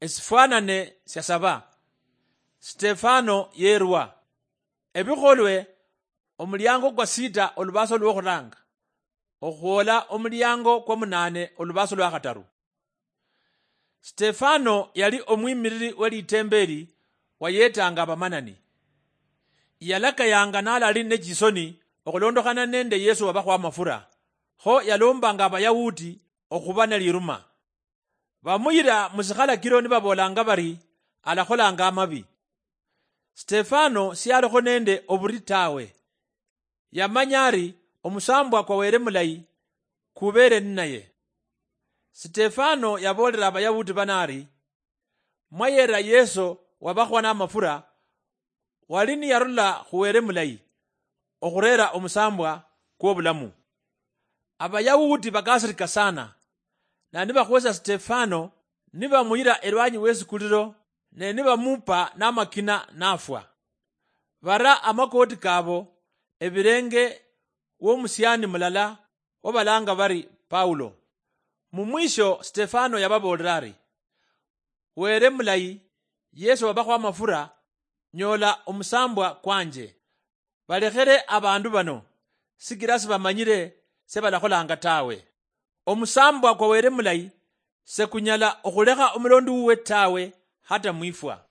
Esifanane syasaba. Stefano yerwa. Ebikholwe omulyango kwa sita olubaso lwokhuranga. Okhuola omulyango kwa munane olubaso lwa khataru. Stefano yali omwimiriri we litembeli wayetanga abamanani. Yalakayanga nalali ne jisoni okulondokhana nende Yesu wabakhwa amafura. Kho yalombanga abayahudi okhuba ne liruma. Bamuyira musikhalakiro nibabolanga bari alakholanga amabi. Stefano siyalikho nende oburi tawe. Yamanya ari omusambwa kwa were mulayi kubere nnaye. Stefano yabolera abayahudi banari, mwayera Yesu wabakhwa n'amafura wali niyarula khuwere mulayi okhurera omusambwa kw'obulamu. Abayahudi bakasirika sana na nibakhwesa Stefano nibamuyira elwanyi wesikuliro ne nibamupa n'amakina nafwa. Bara amakoti kabo ebirenge w'omusyani mulala obalanga bari Paulo. Mumwisho Stefano yababolera ari, were mulayi Yesu wabakhwa amafura nyola omusambwa kwanje. Balekhere abandu bano sikira sibamanyire sebalakholanga tawe. Omusambwa kwa were mulayi sekunyala okhulekha omulondi uwe tawe hata mwifwa.